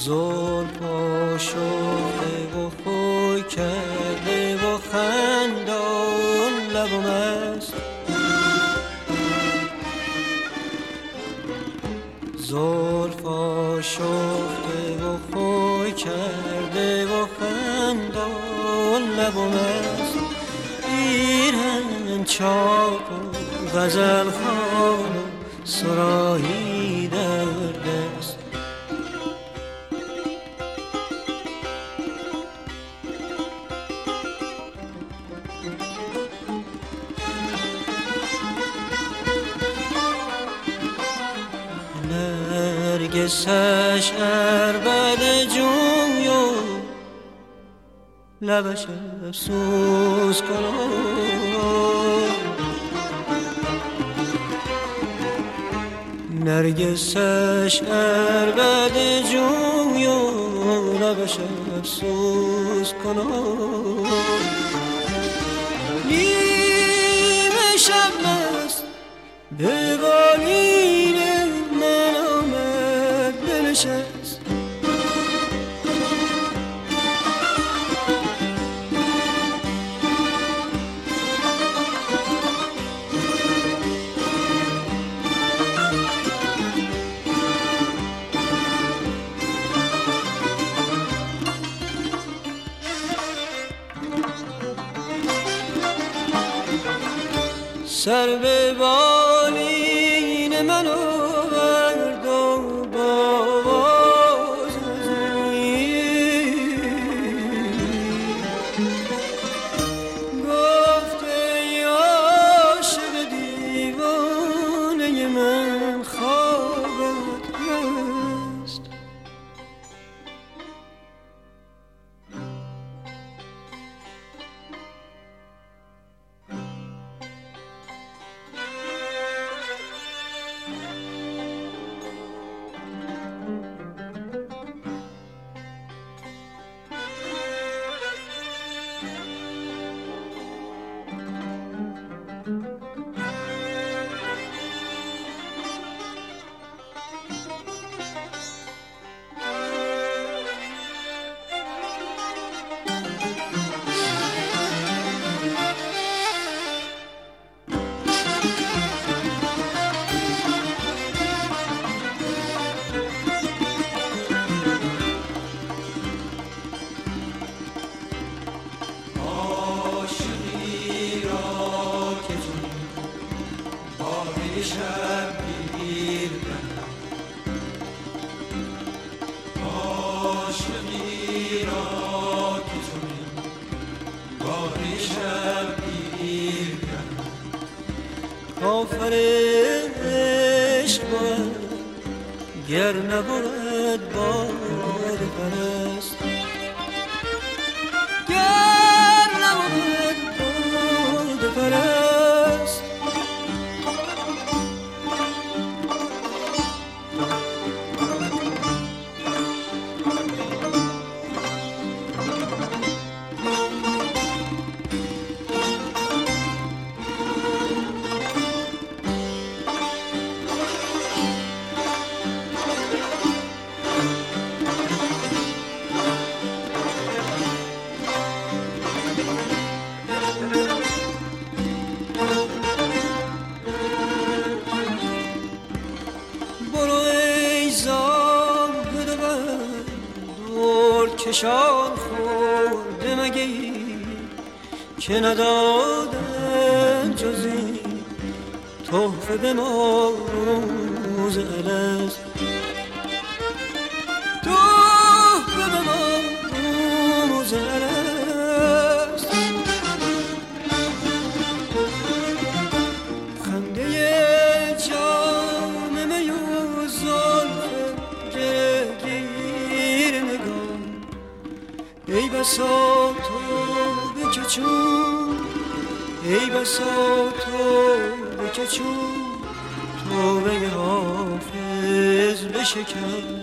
زلفا شده و خوی کرده و خندان لبم است. زلفا شده و خوی کرده و خندان لبم است. ایران چاک و غزل خوان و سرایی در دست. نرگسش عربد جوی و لبش افسوس کنم. نرگسش عربد جوی و لبش افسوس کنم. نیمه شب مست به بالین من آمد بنشست. سر به بالین من آورد و باز گفت ای عاشق دیوانه من خوابت هست. کافر عشق بود گر نبود باده پرست. گر نبود باده پرست. کشان خورده مگه که ندادن جزی تحفه به ما روز الست. تحفه به ما روز الست. خنده جام می و زلف گرهگیر نگاه. ای بسا تو که چون، ای بسا تو که چون توبه حافظ بشکن.